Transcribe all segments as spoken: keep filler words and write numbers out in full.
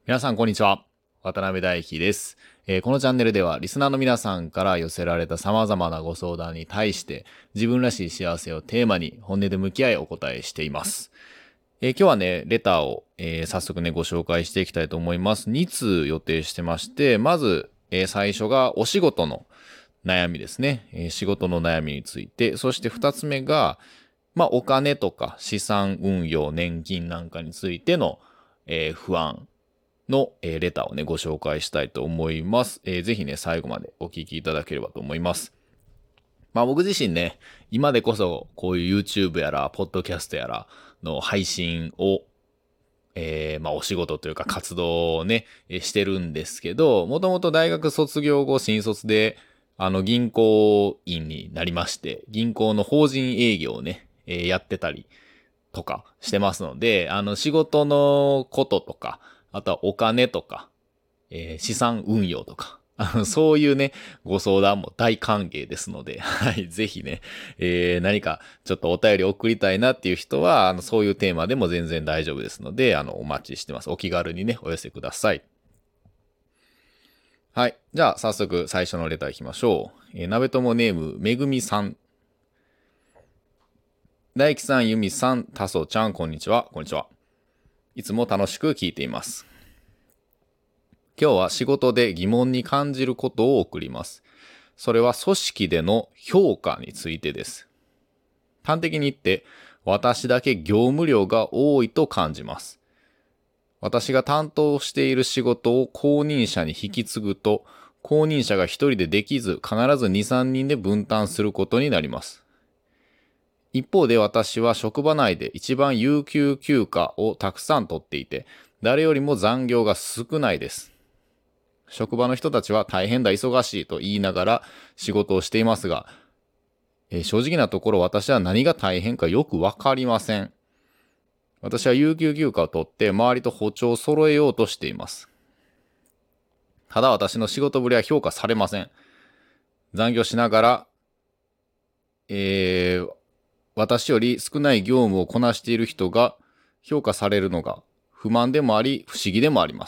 皆さん、こんにちは。渡辺大輝です、えーこのチャンネルでは、リスナーの皆さんから寄せられた様々なご相談に対して、自分らしい幸せをテーマに本音で向き合いお答えしています。えー今日はね、レターを、えー早速ね、ご紹介していきたいと思います。に通予定してまして、まず、えー最初がお仕事の悩みですね、えー仕事の悩みについて、そしてふたつめが、まあ、お金とか資産運用、年金なんかについての、えー不安の、えーレターをね、ご紹介したいと思います、えーぜひね、最後までお聞きいただければと思います。まあ僕自身ね、今でこそこういう YouTube やら、ポッドキャストやらの配信を、えーまあお仕事というか活動をね、えーしてるんですけど、もともと大学卒業後、新卒で、あの銀行員になりまして、銀行の法人営業をね、えーやってたりとかしてますので、あの仕事のこととか、あとはお金とか、えー資産運用とか、あの、そういうね、ご相談も大歓迎ですので、はい、ぜひね、えー何かちょっとお便り送りたいなっていう人は、あの、そういうテーマでも全然大丈夫ですので、あの、お待ちしてます。お気軽にね、お寄せください。はい。じゃあ、早速最初のレター行きましょう。えー、鍋友ネーム、めぐみさん。大樹さん、ゆみさん、たそちゃん、こんにちは。こんにちは。いつも楽しく聞いています。今日は仕事で疑問に感じることを送ります。それは組織での評価についてです。端的に言って、私だけ業務量が多いと感じます。私が担当している仕事を後任者に引き継ぐと、後任者が一人でできず、必ずに、さんにんで分担することになります。一方で私は職場内で一番有給休暇をたくさん取っていて、誰よりも残業が少ないです。職場の人たちは大変だ忙しいと言いながら仕事をしていますが、えー正直なところ私は何が大変かよくわかりません。私は有給休暇を取って周りと歩調を揃えようとしています。ただ私の仕事ぶりは評価されません。残業しながら、えー私より少ない業務をこなしている人が評価されるのが不満でもあり不思議でもあります。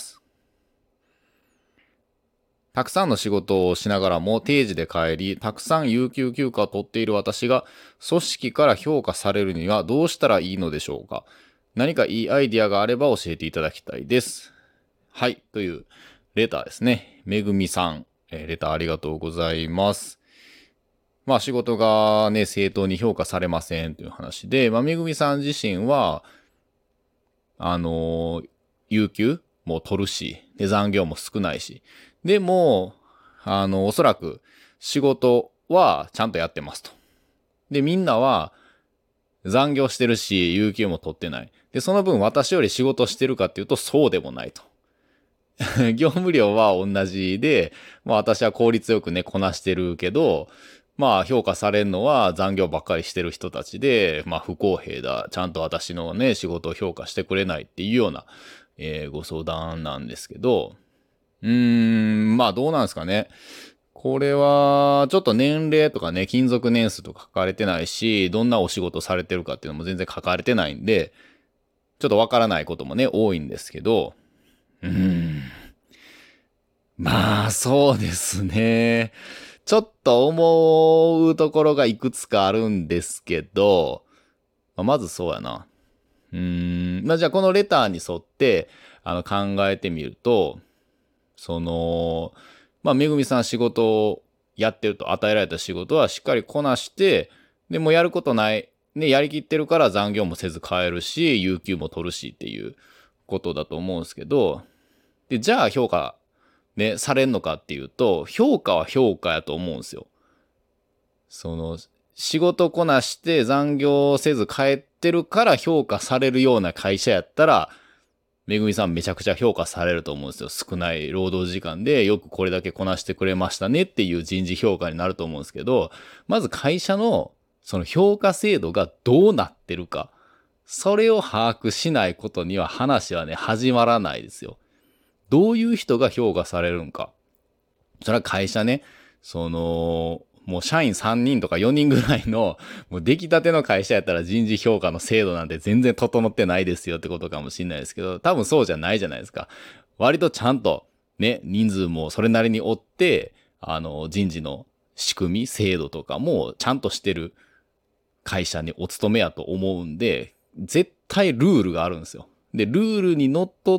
たくさんの仕事をしながらも定時で帰り、たくさん有給休暇を取っている私が組織から評価されるにはどうしたらいいのでしょうか。何かいいアイディアがあれば教えていただきたいです。はい、というレターですね。めぐみさん、えーレターありがとうございます。まあ仕事がね、正当に評価されませんという話で、まあめぐみさん自身は、あのー有給も取るし、で残業も少ないし、でも、あの、おそらく仕事はちゃんとやってますと。で、みんなは残業してるし、有給も取ってない。で、その分私より仕事してるかっていうとそうでもないと。業務量は同じで、まあ私は効率よくね、こなしてるけど、まあ評価されるのは残業ばっかりしてる人たちで、まあ不公平だ。ちゃんと私のね、仕事を評価してくれないっていうような、えーご相談なんですけど、うーん、まあどうなんですかね。これは、ちょっと年齢とかね、勤続年数とか書かれてないし、どんなお仕事されてるかっていうのも全然書かれてないんで、ちょっとわからないこともね、多いんですけど、うーん。まあ、そうですね。ちょっと思うところがいくつかあるんですけど、まあまずそうやな。うーん。まあじゃあこのレターに沿って、あの考えてみると、その、まあめぐみさん仕事をやってると、与えられた仕事はしっかりこなして、でもやることない、ね、やりきってるから残業もせず帰るし、有給も取るしっていうことだと思うんですけど、で、じゃあ評価ね、されんのかっていうと、評価は評価やと思うんですよ。その、仕事こなして残業せず帰ってるから評価されるような会社やったら、めぐみさんめちゃくちゃ評価されると思うんですよ。少ない労働時間でよくこれだけこなしてくれましたねっていう人事評価になると思うんですけど、まず会社のその評価制度がどうなってるか、それを把握しないことには話はね、始まらないですよ。どういう人が評価されるんか。それは会社ね、その、もう社員さんにんとかよにんぐらいの、もう出来たての会社やったら人事評価の制度なんて全然整ってないですよってことかもしれないですけど、多分そうじゃないじゃないですか。 割とちゃんとね、人数もそれなりに追って、あの、人事の仕組み、制度とかもちゃんとしてる会社にお勤めやと思うんで、絶対ルールがあるんですよ。で、ルールにのっとって、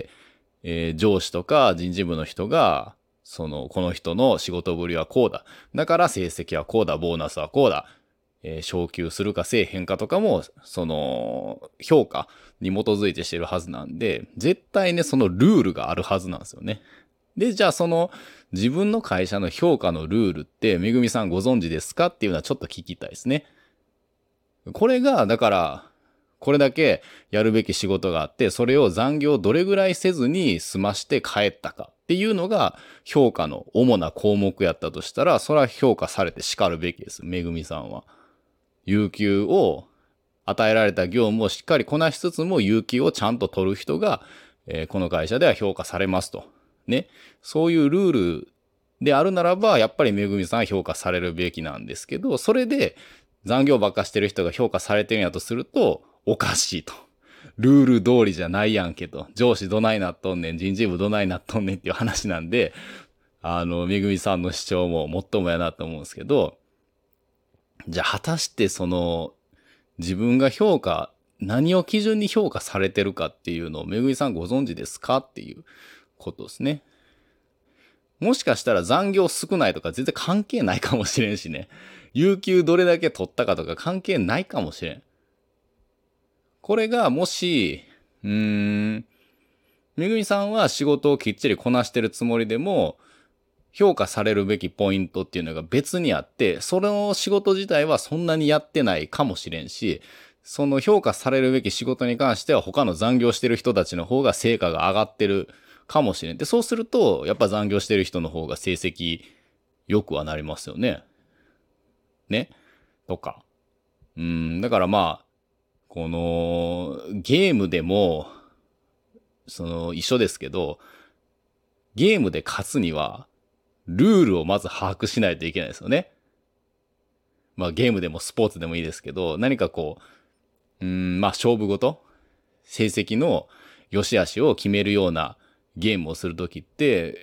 えー上司とか人事部の人が、その、この人の仕事ぶりはこうだ。だから成績はこうだ。ボーナスはこうだ。えー昇給するかせえへんかとかも、その、評価に基づいてしてるはずなんで、絶対ね、そのルールがあるはずなんですよね。で、じゃあその、自分の会社の評価のルールって、めぐみさんご存知ですかっていうのはちょっと聞きたいですね。これが、だから、これだけやるべき仕事があって、それを残業どれぐらいせずに済まして帰ったかっていうのが評価の主な項目やったとしたら、それは評価されて叱るべきです。めぐみさんは。有給を与えられた業務をしっかりこなしつつも、有給をちゃんと取る人が、えーこの会社では評価されますと。ね。そういうルールであるならば、やっぱりめぐみさんは評価されるべきなんですけど、それで残業ばっかしてる人が評価されてるんやとすると、おかしいと。ルール通りじゃないやんけと。上司どないなっとんねん、人事部どないなっとんねんっていう話なんで、あの、めぐみさんの主張ももっともやなと思うんですけど、じゃあ果たしてその、自分が評価、何を基準に評価されてるかっていうのをめぐみさんご存知ですかっていうことですね。もしかしたら残業少ないとか全然関係ないかもしれんしね。有給どれだけ取ったかとか関係ないかもしれん。これがもし、うーん、めぐみさんは仕事をきっちりこなしてるつもりでも、評価されるべきポイントっていうのが別にあって、その仕事自体はそんなにやってないかもしれんし、その評価されるべき仕事に関しては他の残業してる人たちの方が成果が上がってるかもしれん。で、そうすると、やっぱ残業してる人の方が成績良くはなりますよね。ね。とか。うん、だからまあ、この、ゲームでも、その、一緒ですけど、ゲームで勝つには、ルールをまず把握しないといけないですよね。まあゲームでもスポーツでもいいですけど、何かこう、うーん、まあ勝負ごと、成績の良し悪しを決めるようなゲームをするときって、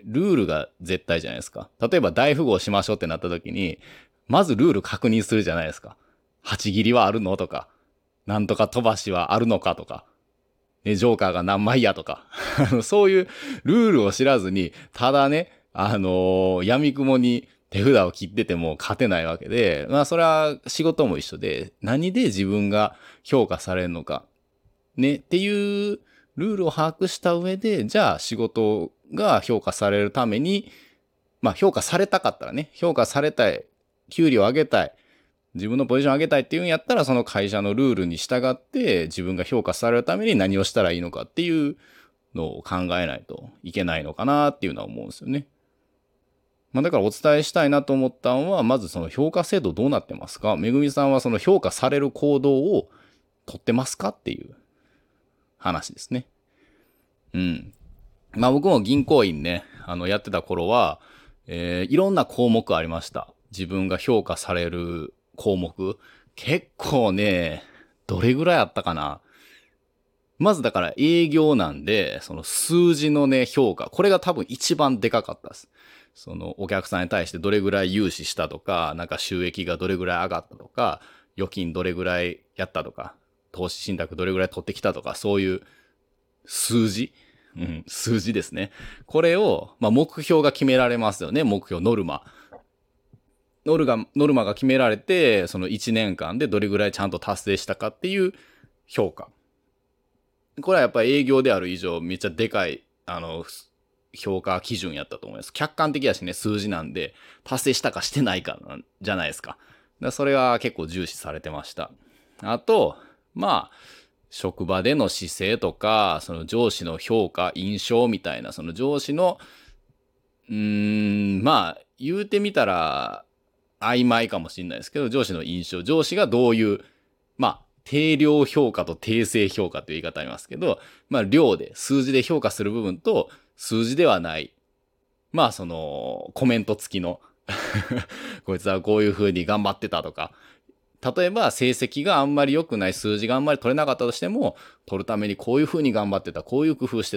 ルールが絶対じゃないですか。例えば大富豪しましょうってなったときに、まずルール確認するじゃないですか。八切りはあるのとか、なんとか飛ばしはあるのかとか、ね、ジョーカーが何枚やとか、そういうルールを知らずに、ただね、あのー、闇雲に手札を切ってても勝てないわけで、まあそれは仕事も一緒で、何で自分が評価されるのか、ね、っていうルールを把握した上で、じゃあ仕事が評価されるために、まあ評価されたかったらね、評価されたい、給料を上げたい、自分のポジション上げたいっていうんやったら、その会社のルールに従って自分が評価されるために何をしたらいいのかっていうのを考えないといけないのかなっていうのは思うんですよね。まあだからお伝えしたいなと思ったのは、まずその評価制度どうなってますか？めぐみさんはその評価される行動をとってますかっていう話ですね。うん。まあ僕も銀行員ね、あのやってた頃は、えーいろんな項目ありました。自分が評価される項目。結構ね、どれぐらいあったかな。まずだから営業なんで、その数字のね、評価。これが多分一番でかかったです。そのお客さんに対してどれぐらい融資したとか、なんか収益がどれぐらい上がったとか、預金どれぐらいやったとか、投資信託どれぐらい取ってきたとか、そういう数字、うん、数字ですね。これを、まあ、目標が決められますよね。目標、ノルマ。ノルが、ノルマが決められて、そのいちねんかんでどれぐらいちゃんと達成したかっていう評価。これはやっぱり営業である以上、めっちゃでかい、あの、評価基準やったと思います。客観的やしね、数字なんで、達成したかしてないかなんじゃないですか。だからそれは結構重視されてました。あと、まあ、職場での姿勢とか、その上司の評価、印象みたいな、その上司の、うーん、まあ、言うてみたら、曖昧かもしれないですけど、上司の印象、上司がどういう、まあ、定量評価と定性評価という言い方ありますけど、まあ、量で、数字で評価する部分と、数字ではない、まあ、その、コメント付きのこいつはこういう風に頑張ってたとか、例えば成績があんまり良くない、数字があんまり取れなかったとしても、取るためにこういう風に頑張ってた、こういう工夫してた。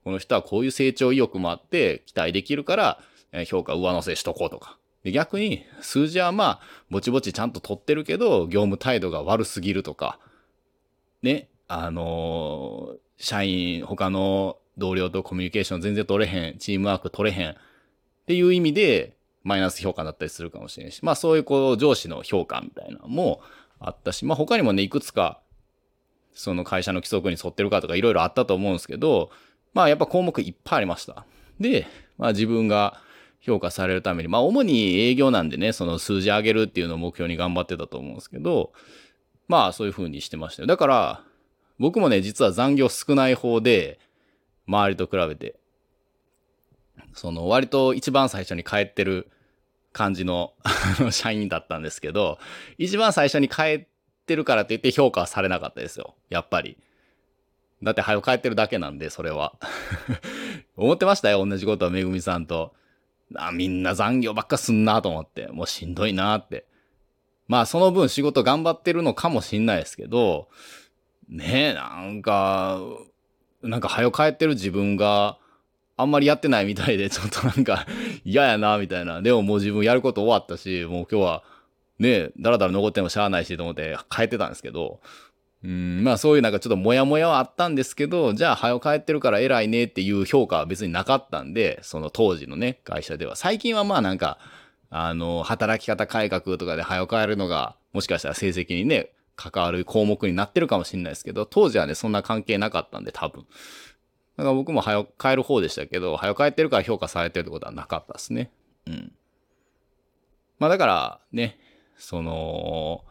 この人はこういう成長意欲もあって期待できるから、えー評価上乗せしとこうとか。で、逆に数字はまあ、ぼちぼちちゃんと取ってるけど、業務態度が悪すぎるとか、ね、あのー社員、他の同僚とコミュニケーション全然取れへん、チームワーク取れへんっていう意味で、マイナス評価だったりするかもしれないし、まあそういうこう上司の評価みたいなのもあったし、まあ他にもね、いくつか、その会社の規則に沿ってるかとかいろいろあったと思うんですけど、まあやっぱ項目いっぱいありました。で、まあ自分が評価されるために、まあ主に営業なんでね、その数字上げるっていうのを目標に頑張ってたと思うんですけど、まあそういう風にしてましたよ。だから、僕もね、実は残業少ない方で、周りと比べて、その割と一番最初に帰ってる感じの社員だったんですけど、一番最初に帰ってるからって言って評価はされなかったですよ。やっぱり。だって早く帰ってるだけなんで、それは。思ってましたよ、同じことはめぐみさんと。あ、みんな残業ばっかすんなと思って、もうしんどいなって。まあその分仕事頑張ってるのかもしんないですけど、ねえ、なんか、なんか早く帰ってる自分があんまりやってないみたいで、ちょっとなんか嫌やなみたいな。でももう自分やること終わったし、もう今日はねえ、だらだら残ってもしゃあないしと思って帰ってたんですけど、うん、まあそういうなんかちょっとモヤモヤはあったんですけど、じゃあ早く帰ってるから偉いねっていう評価は別になかったんで、その当時のね、会社では。最近はまあなんか、あの、働き方改革とかで早く帰るのが、もしかしたら成績にね、関わる項目になってるかもしれないですけど、当時はね、そんな関係なかったんで多分。だから僕も早く帰る方でしたけど、早く帰ってるから評価されてるってことはなかったですね。うん。まあだからね、その、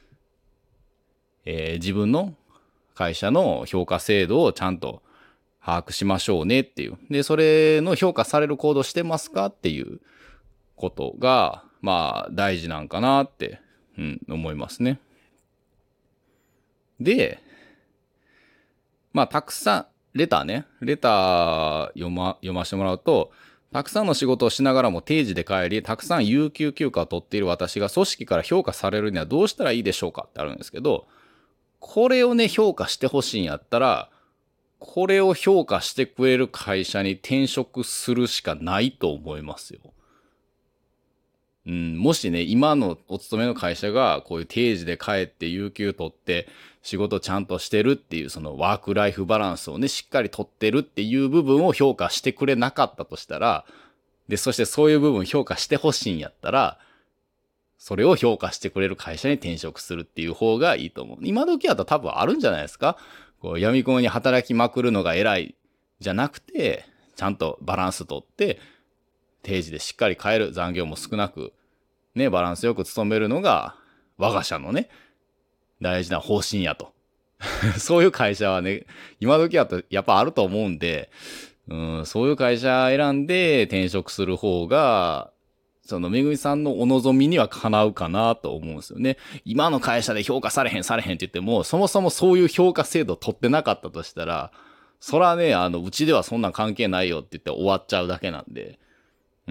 えー自分の会社の評価制度をちゃんと把握しましょうねっていう。で、それの評価される行動してますかっていうことが、まあ大事なんかなって、うん、思いますね。で、まあたくさん、レターね、レター読ま、読ませてもらうと、たくさんの仕事をしながらも定時で帰り、たくさん有給休暇を取っている私が組織から評価されるにはどうしたらいいでしょうかってあるんですけど、これをね、評価してほしいんやったら、これを評価してくれる会社に転職するしかないと思いますよ。うん、もしね、今のお勤めの会社がこういう定時で帰って有給取って仕事ちゃんとしてるっていうそのワークライフバランスをね、しっかり取ってるっていう部分を評価してくれなかったとしたら、で、そしてそういう部分評価してほしいんやったら、それを評価してくれる会社に転職するっていう方がいいと思う。今時だと多分あるんじゃないですか。こう闇雲に働きまくるのが偉いじゃなくて、ちゃんとバランス取って、定時でしっかり帰る、残業も少なく、ね、バランスよく勤めるのが、我が社のね、大事な方針やと。そういう会社はね、今時だとやっぱあると思うんで、うん、そういう会社選んで転職する方が、そのめぐみさんのお望みにはかなうかなと思うんですよね。今の会社で評価されへんされへんって言っても、そもそもそういう評価制度取ってなかったとしたら、そらね、あの、うちではそんなん関係ないよって言って終わっちゃうだけなんで、うん、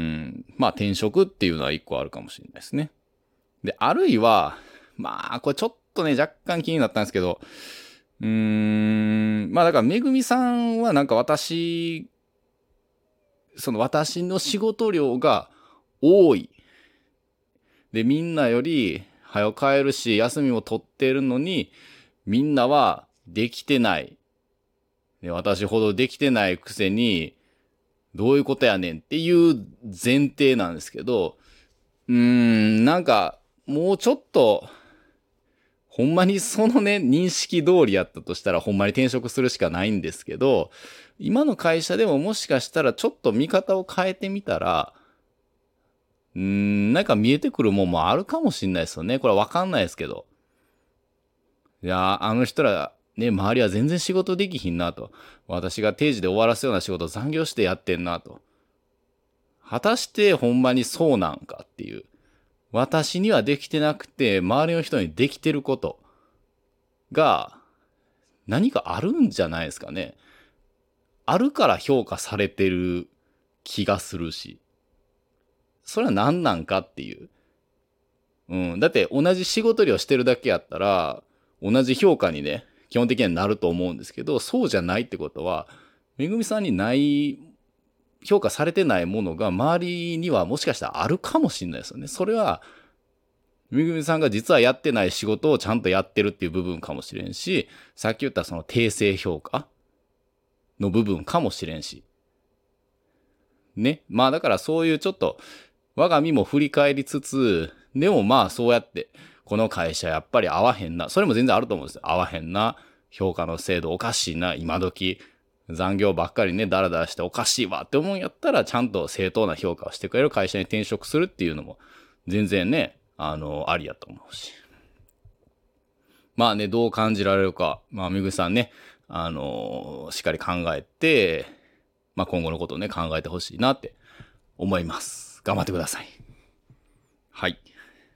まあ転職っていうのは一個あるかもしれないですね。で、あるいは、まあ、これちょっとね、若干気になったんですけど、うーん、まあだからめぐみさんはなんか私、その私の仕事量が多い。で、みんなより早く帰るし、休みも取ってるのに、みんなはできてない。で、私ほどできてないくせに、どういうことやねんっていう前提なんですけど、うーん、なんか、もうちょっと、ほんまにそのね、認識通りやったとしたら、ほんまに転職するしかないんですけど、今の会社でももしかしたらちょっと見方を変えてみたら、うーん、なんか見えてくるもんもあるかもしんないですよね。これわかんないですけど。いやー、あの人ら、ね、周りは全然仕事できひんなと。私が定時で終わらすような仕事を残業してやってんなと。果たしてほんまにそうなんかっていう。私にはできてなくて、周りの人にできてることが何かあるんじゃないですかね。あるから評価されてる気がするし。それは何なんかっていう。うん。だって同じ仕事量してるだけやったら、同じ評価にね、基本的にはなると思うんですけど、そうじゃないってことは、 めぐみさんにない評価されてないものが周りにはもしかしたらあるかもしれないですよね。それはめぐみさんが実はやってない仕事をちゃんとやってるっていう部分かもしれんし、さっき言ったその訂正評価の部分かもしれんし。ね。まあだからそういうちょっと我が身も振り返りつつ、でもまあそうやってこの会社やっぱり合わへんな。それも全然あると思うんですよ。合わへんな。評価の制度おかしいな。今時残業ばっかりね、ダラダラしておかしいわって思うんやったらちゃんと正当な評価をしてくれる会社に転職するっていうのも全然ね、あの、ありやと思うし。まあね、どう感じられるか。まあ、めぐみさんね、あのーしっかり考えて、まあ今後のことをね、考えてほしいなって思います。頑張ってください。はい。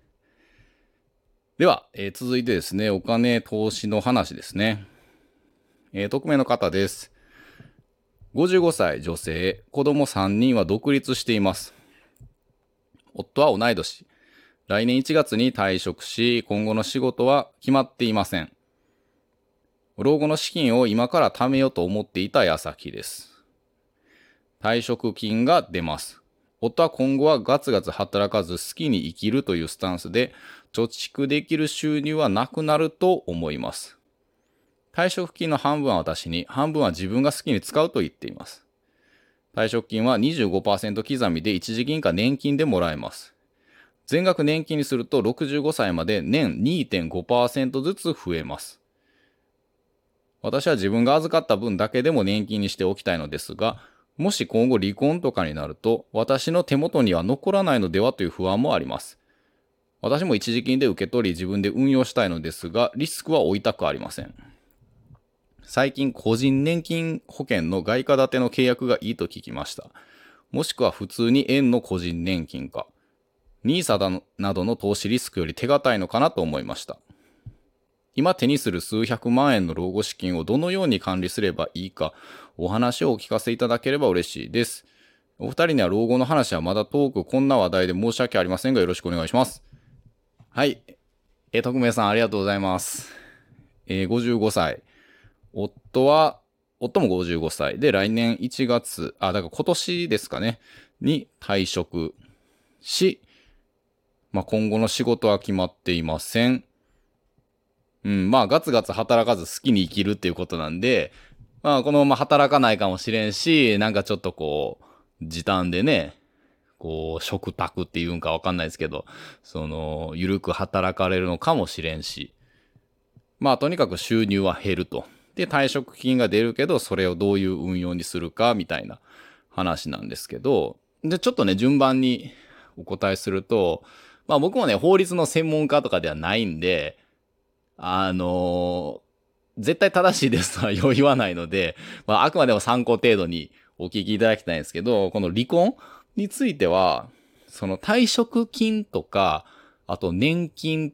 では、えー続いてですね、お金投資の話ですね。えー匿名の方です。ごじゅうごさい女性、子供さんにんは独立しています。夫は同い年。来年いちがつに退職し、今後の仕事は決まっていません。老後の資金を今から貯めようと思っていた矢先です。退職金が出ます。夫は今後はガツガツ働かず好きに生きるというスタンスで、貯蓄できる収入はなくなると思います。退職金の半分は私に、半分は自分が好きに使うと言っています。退職金は にじゅうごパーセント 刻みで一時金か年金でもらえます。全額年金にするとろくじゅうごさいまで年 にてんごパーセント ずつ増えます。私は自分が預かった分だけでも年金にしておきたいのですが、もし今後離婚とかになると、私の手元には残らないのではという不安もあります。私も一時金で受け取り自分で運用したいのですが、リスクは負いたくありません。最近個人年金保険の外貨建ての契約がいいと聞きました。もしくは普通に円の個人年金か。ニーサ などの投資リスクより手堅いのかなと思いました。今手にする数百万円の老後資金をどのように管理すればいいか、お話をお聞かせいただければ嬉しいです。お二人には老後の話はまだ遠くこんな話題で申し訳ありませんがよろしくお願いします。はい。えー、匿名さんありがとうございます。えー、ごじゅうごさい。夫は、夫もごじゅうごさいで来年いちがつ、あ、だから今年ですかね、に退職し、まあ、今後の仕事は決まっていません。うん、まあ、ガツガツ働かず好きに生きるっていうことなんで、まあ、このまま働かないかもしれんし、なんかちょっとこう、時短でね、こう、食卓っていうんかわかんないですけど、その、ゆるく働かれるのかもしれんし、まあ、とにかく収入は減ると。で、退職金が出るけど、それをどういう運用にするか、みたいな話なんですけど、で、ちょっとね、順番にお答えすると、まあ僕もね、法律の専門家とかではないんで、あの絶対正しいですとは言わないので、まあ、あくまでも参考程度にお聞きいただきたいんですけど、この離婚については、その退職金とか、あと年金って、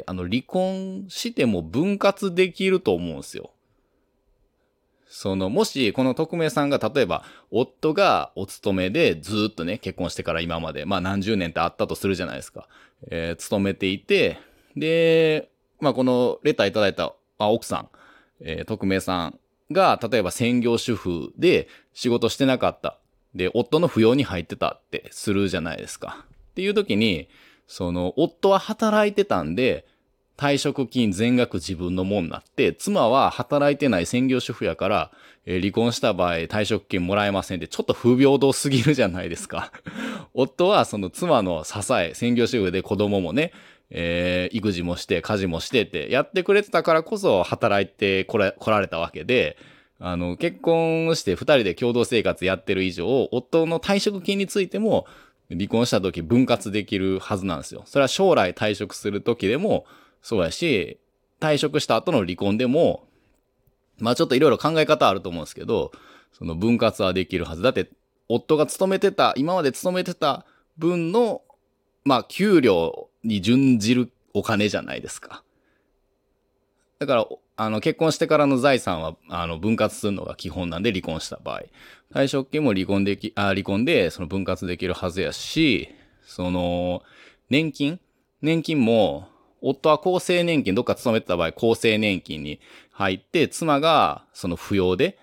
あの離婚しても分割できると思うんですよ。その、もし、この匿名さんが、例えば、夫がお勤めでずっとね、結婚してから今まで、まあ何十年ってあったとするじゃないですか。えー、勤めていて、で、まあこのレターいただいた、あ、奥さん、えー、匿名さんが、例えば専業主婦で仕事してなかった。で、夫の扶養に入ってたってするじゃないですか。っていう時に、その、夫は働いてたんで、退職金全額自分のもんなって、妻は働いてない専業主婦やから、えー離婚した場合退職金もらえませんって、ちょっと不平等すぎるじゃないですか。夫はその妻の支え、専業主婦で子供もね、えー育児もして家事もしてってやってくれてたからこそ働いてこら来られたわけで、あの、結婚して二人で共同生活やってる以上、夫の退職金についても離婚した時分割できるはずなんですよ。それは将来退職する時でもそうやし、退職した後の離婚でも、まあちょっといろいろ考え方あると思うんですけど、その分割はできるはず。だって、夫が勤めてた、今まで勤めてた分の、まあ給料に準じるお金じゃないですか。だから、あの、結婚してからの財産は、あの、分割するのが基本なんで離婚した場合。退職金も離婚でき、あ、離婚で、その分割できるはずやし、その、年金年金も、夫は厚生年金、どっか勤めてた場合、厚生年金に入って、妻が、その扶養で、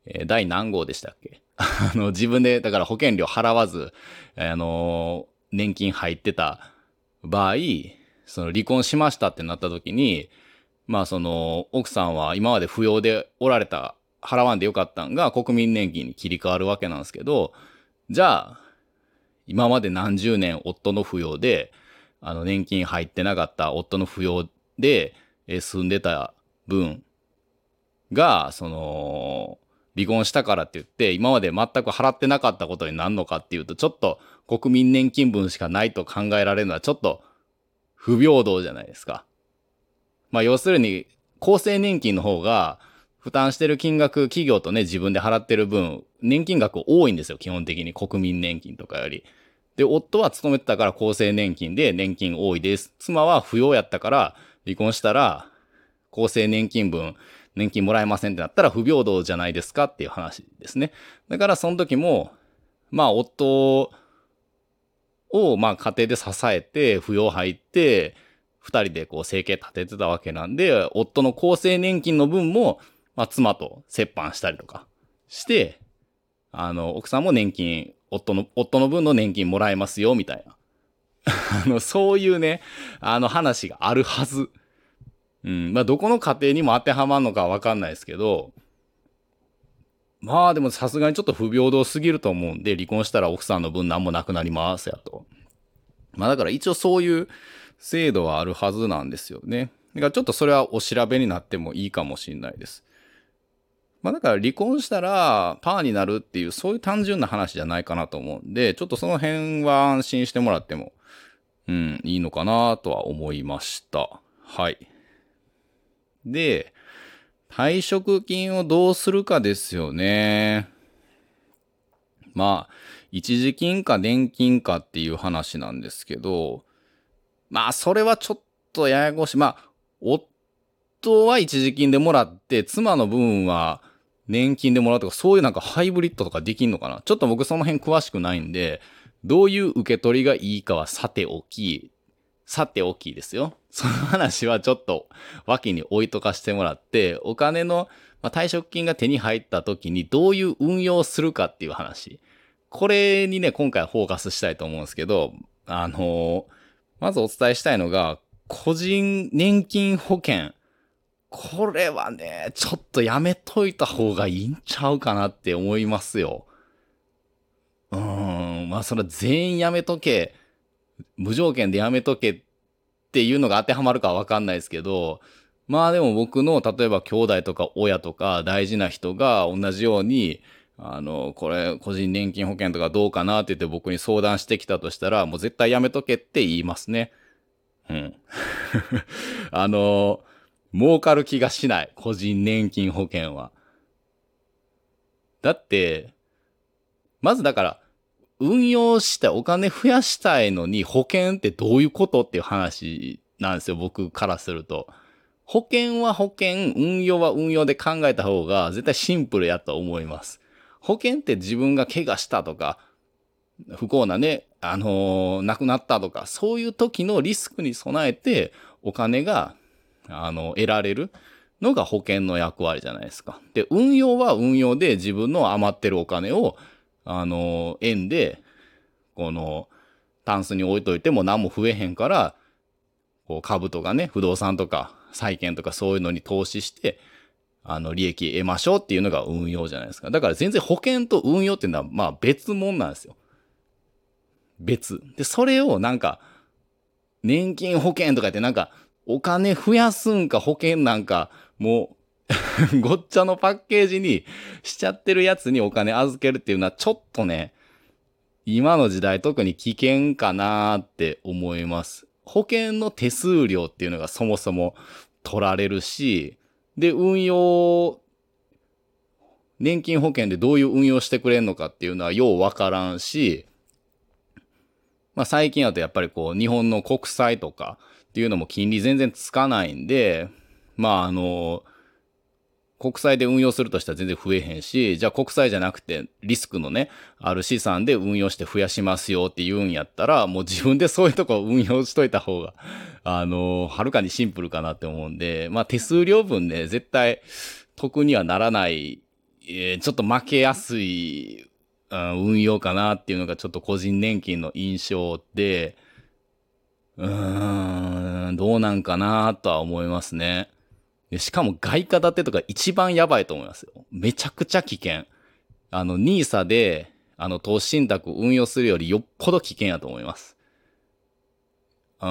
えー、第何号でしたっけあの、自分で、だから保険料払わず、あのー年金入ってた場合、その離婚しましたってなった時に、まあその、奥さんは今まで扶養でおられた、払わんでよかったんが国民年金に切り替わるわけなんですけど、じゃあ、今まで何十年夫の扶養で、あの、年金入ってなかった夫の扶養で、えー住んでた分が、その、離婚したからって言って、今まで全く払ってなかったことになるのかっていうと、ちょっと国民年金分しかないと考えられるのはちょっと不平等じゃないですか。まあ要するに、厚生年金の方が負担してる金額、企業とね、自分で払ってる分、年金額多いんですよ、基本的に国民年金とかより。で、夫は勤めてたから厚生年金で年金多いです。妻は扶養やったから離婚したら厚生年金分年金もらえませんってなったら不平等じゃないですかっていう話ですね。だからその時も、まあ夫をまあ家庭で支えて扶養入って、二人でこう生計立ててたわけなんで、夫の厚生年金の分も、まあ妻と折半したりとかして、あの、奥さんも年金、夫の、夫の分の年金もらえますよ、みたいな。あの、そういうね、あの話があるはず。うん。まあ、どこの家庭にも当てはまるのかはわかんないですけど、まあでもさすがにちょっと不平等すぎると思うんで、離婚したら奥さんの分何もなくなりますやと。まあだから一応そういう制度はあるはずなんですよね。だからちょっとそれはお調べになってもいいかもしれないです。まあだから離婚したらパーになるっていうそういう単純な話じゃないかなと思うんで、ちょっとその辺は安心してもらっても、うん、いいのかなとは思いました。はい。で、退職金をどうするかですよね。まあ、一時金か年金かっていう話なんですけど、まあ、それはちょっとややこしい。まあ、夫は一時金でもらって、妻の分は年金でもらうとか、そういうなんかハイブリッドとかできんのかな。ちょっと僕その辺詳しくないんで、どういう受け取りがいいかはさておき、さておきですよ。その話はちょっと脇に置いとかしてもらって、お金の、まあ、退職金が手に入った時にどういう運用するかっていう話。これにね、今回はフォーカスしたいと思うんですけど、あのーまずお伝えしたいのが、個人年金保険。これはね、ちょっとやめといた方がいいんちゃうかなって思いますよ。うーん、まあそれ全員やめとけ、無条件でやめとけっていうのが当てはまるかはわかんないですけど、まあでも僕の例えば兄弟とか親とか大事な人が同じように、あの、これ個人年金保険とかどうかなって言って僕に相談してきたとしたら、もう絶対やめとけって言いますね。うん。あの、儲かる気がしない。個人年金保険は。だって、まずだから、運用してお金増やしたいのに保険ってどういうことっていう話なんですよ。僕からすると。保険は保険、運用は運用で考えた方が絶対シンプルやと思います。保険って自分が怪我したとか、不幸なね、あのー亡くなったとか、そういう時のリスクに備えてお金が、あの、得られるのが保険の役割じゃないですか。で、運用は運用で自分の余ってるお金を、あのー円で、この、タンスに置いといても何も増えへんから、こう株とかね、不動産とか債券とかそういうのに投資して、あの、利益得ましょうっていうのが運用じゃないですか。だから全然保険と運用っていうのは、まあ別物なんですよ。別。で、それをなんか、年金保険とか言ってなんか、お金増やすんか保険なんか、もうごっちゃのパッケージにしちゃってるやつにお金預けるっていうのはちょっとね、今の時代特に危険かなーって思います。保険の手数料っていうのがそもそも取られるし、で、運用、年金保険でどういう運用してくれんのかっていうのはようわからんし、まあ最近だとやっぱりこう日本の国債とかっていうのも金利全然つかないんで、まああの、国債で運用するとしたら全然増えへんし、じゃあ国債じゃなくてリスクのね、ある資産で運用して増やしますよって言うんやったら、もう自分でそういうとこ運用しといた方が、あの、はるかにシンプルかなって思うんで、まあ手数料分ね、絶対得にはならないえーちょっと負けやすい、うん、運用かなっていうのがちょっと個人年金の印象で、うーん、どうなんかなとは思いますね。でしかも外貨建てとか一番やばいと思いますよ。めちゃくちゃ危険。あの、ニーサ で、あの、投資信託運用するよりよっぽど危険やと思います。うん。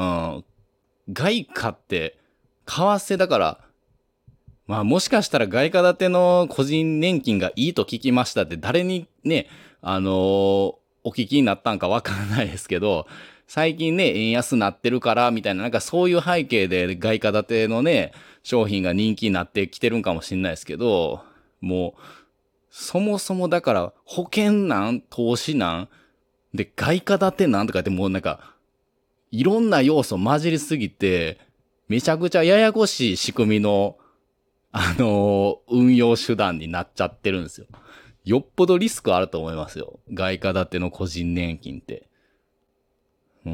外貨って、為替だから、まあもしかしたら外貨建ての個人年金がいいと聞きましたって誰にね、あのーお聞きになったんかわからないですけど、最近ね、円安なってるからみたいな、なんかそういう背景で外貨建てのね、商品が人気になってきてるんかもしれないですけど、もう、そもそもだから保険なん投資なんで外貨建てなんとかってもうなんか、いろんな要素混じりすぎて、めちゃくちゃややこしい仕組みのあのー運用手段になっちゃってるんですよ。よっぽどリスクあると思いますよ。外貨建ての個人年金って。うん、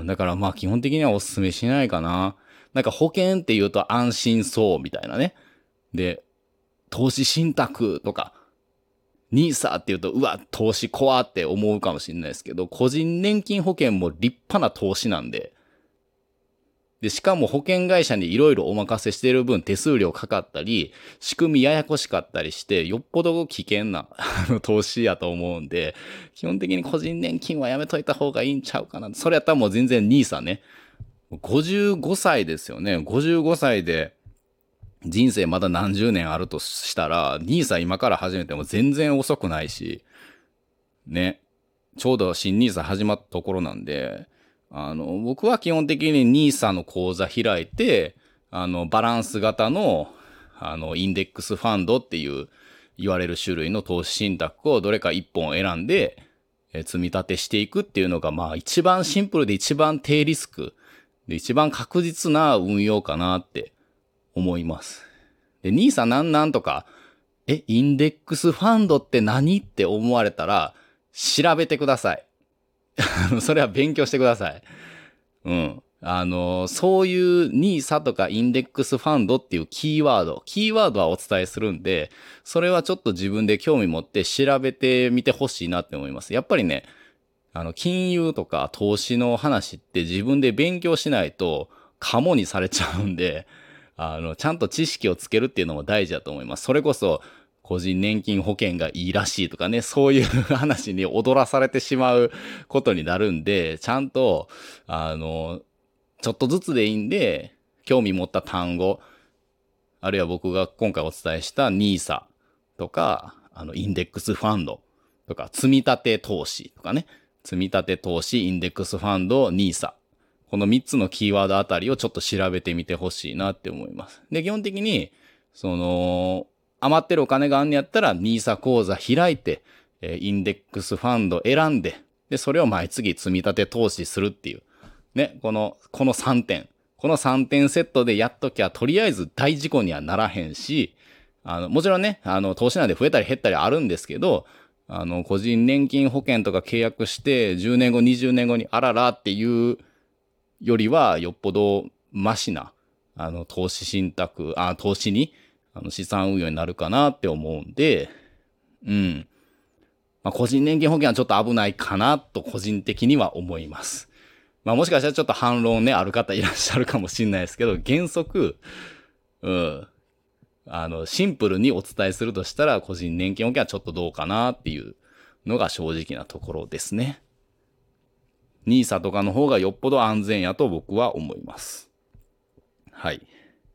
だからまあ基本的にはお勧めしないかな。なんか保険って言うと安心そうみたいなね。で、投資信託とか、ニーサって言うと、うわ、投資怖って思うかもしれないですけど、個人年金保険も立派な投資なんで、で、しかも保険会社にいろいろお任せしている分手数料かかったり、仕組みややこしかったりして、よっぽど危険なあの投資やと思うんで、基本的に個人年金はやめといた方がいいんちゃうかな。それやったらもう全然ニーサね。ごじゅうごさいですよね。ごじゅうごさいで人生まだ何十年あるとしたら、ニーサ今から始めても全然遅くないし、ね。ちょうど新ニーサ始まったところなんで、あの、僕は基本的にニーサの口座開いて、あの、バランス型の、あの、インデックスファンドっていう言われる種類の投資信託をどれか一本選んで、え積み立てしていくっていうのが、まあ一番シンプルで一番低リスクで一番確実な運用かなって思います。で、ニーサなんなんとか、え、インデックスファンドって何って思われたら、調べてください。それは勉強してください。うん。あの、そういう ニーサ とかインデックスファンドっていうキーワード、キーワードはお伝えするんで、それはちょっと自分で興味持って調べてみてほしいなって思います。やっぱりね、あの、金融とか投資の話って自分で勉強しないと、カモにされちゃうんで、あの、ちゃんと知識をつけるっていうのも大事だと思います。それこそ、個人年金保険がいいらしいとかね、そういう話に踊らされてしまうことになるんで、ちゃんと、あの、ちょっとずつでいいんで、興味持った単語、あるいは僕が今回お伝えしたニーサとか、あの、インデックスファンドとか、積み立て投資とかね、積み立て投資、インデックスファンド、ニーサ。このみっつのキーワードあたりをちょっと調べてみてほしいなって思います。で、基本的に、その、余ってるお金があんねやったら、ニーサ口座開いて、えーインデックスファンド選んで、で、それを毎月積み立て投資するっていう。ね、この、このさんてん。このさんてんセットでやっときゃ、とりあえず大事故にはならへんし、あの、もちろんね、あの、投資なんで増えたり減ったりあるんですけど、あの、個人年金保険とか契約して、じゅうねんご、にじゅうねんごにあららっていうよりは、よっぽどマシな、あの、投資信託、あ、投資に、あの、資産運用になるかなって思うんで、うん。まあ、個人年金保険はちょっと危ないかなと個人的には思います。まあ、もしかしたらちょっと反論ね、ある方いらっしゃるかもしれないですけど、原則、うん。あの、シンプルにお伝えするとしたら、個人年金保険はちょっとどうかなっていうのが正直なところですね。ニーサとかの方がよっぽど安全やと僕は思います。はい。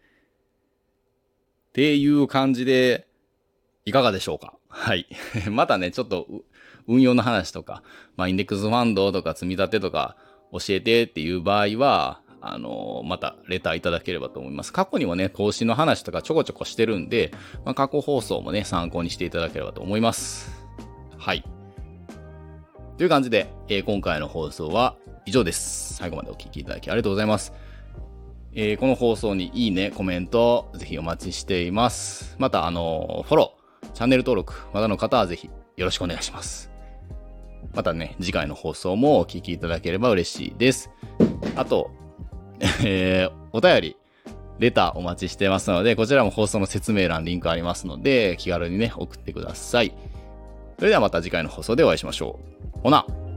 っていう感じで、いかがでしょうか。はい。またね、ちょっと運用の話とか、まあ、インデックスファンドとか積み立てとか教えてっていう場合は、あのー、またレターいただければと思います。過去にもね、投資の話とかちょこちょこしてるんで、まあ、過去放送もね、参考にしていただければと思います。はい。という感じで、えー、今回の放送は以上です。最後までお聞きいただきありがとうございます。えー、この放送にいいね、コメント、ぜひお待ちしています。また、あのー、フォロー、チャンネル登録、まだの方はぜひよろしくお願いします。またね、次回の放送もお聞きいただければ嬉しいです。あと、えー、お便りレターお待ちしてますので、こちらも放送の説明欄リンクありますので、気軽にね、送ってください。それではまた次回の放送でお会いしましょう。ほな。